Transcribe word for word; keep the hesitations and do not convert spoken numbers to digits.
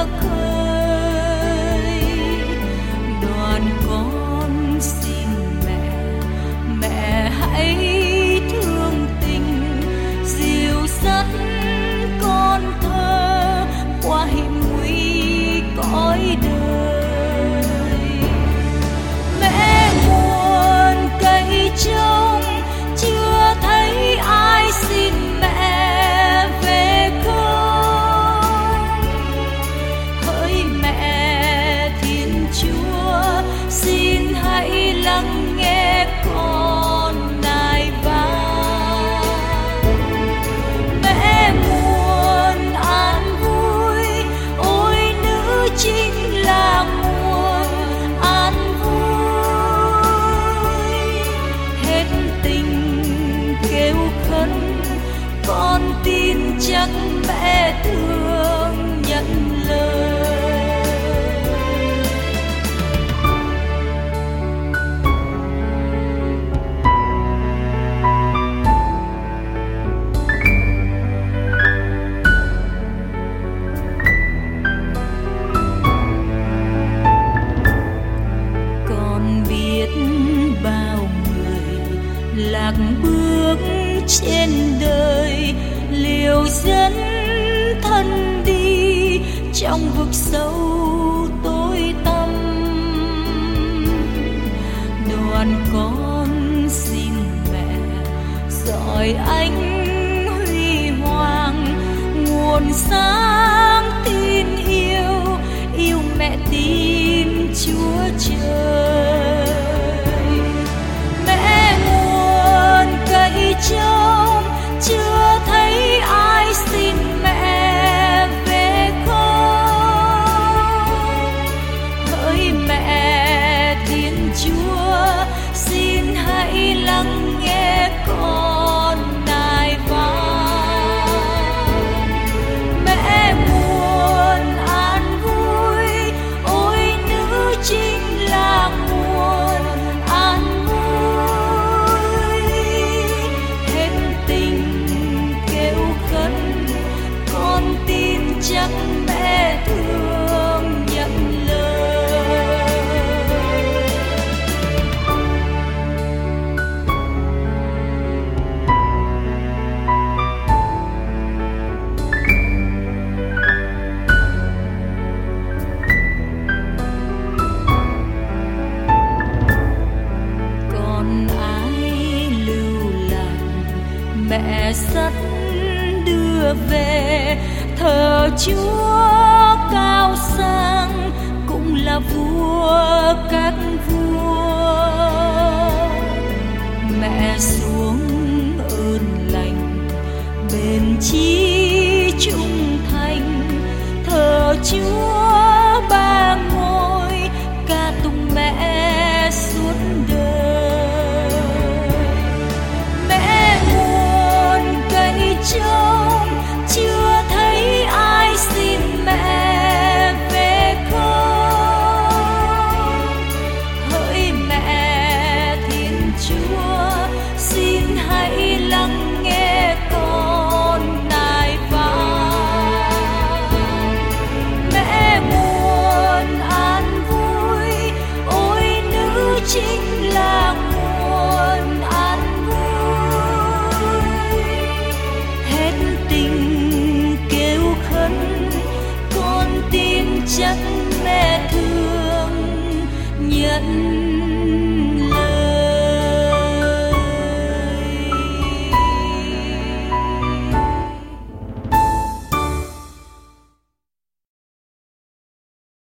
khơi. Đoàn con xin mẹ, mẹ hãy thương tình dìu dắt con thơ qua hiểm nguy cõi đời. Mẹ buồn cậy trông chưa thấy ai xin mẹ về không. Hỡi mẹ Thiên Chúa, xin hãy lắng nghe con nài van. Mẹ muốn an vui, ôi nữ chính là nguồn an vui. Hết tình kêu khấn, con tin chắc mẹ thương nhận lời. Con biết bao người lạc bước trên đời, liều dẫn thân đi trong vực sâu tối tăm. Đoàn con xin mẹ dọi ánh huy hoàng, nguồn sáng tin yêu, yêu mẹ tin Chúa trời. Mẹ muốn cậy trông chưa thấy ai xin mẹ về không. Hỡi mẹ Thiên Chúa, xin hãy lắng nghe con nài van. Mẹ muốn an vui, ôi nữ chính là nguồn an vui. Hết tình kêu khấn, con tin chắc mẹ thương nhận lời. Còn ai lưu lạc mẹ dắt đưa về, thờ Chúa cao sang cũng là vua các